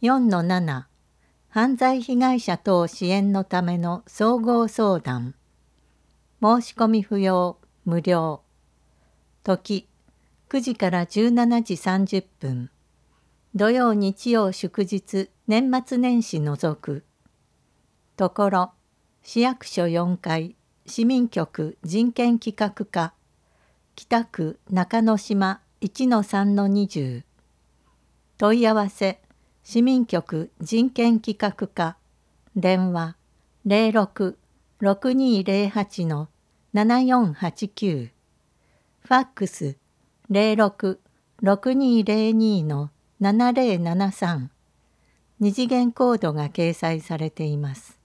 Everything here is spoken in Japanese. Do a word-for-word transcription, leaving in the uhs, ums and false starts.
よんのなな 犯罪被害者等支援のための総合相談。申し込み不要、無料。時くじからじゅうしちじさんじゅっぷん。土曜日曜祝日年末年始除く。ところ市役所よんかい市民局人権企画課北区中之島 いちのさんのにじゅう。問い合わせ市民局人権企画課電話 ゼロろく ろくにーゼロはち のななよんはちきゅう。ファックス ゼロろく ろくにーゼロに のななゼロななさん。二次元コードが掲載されています。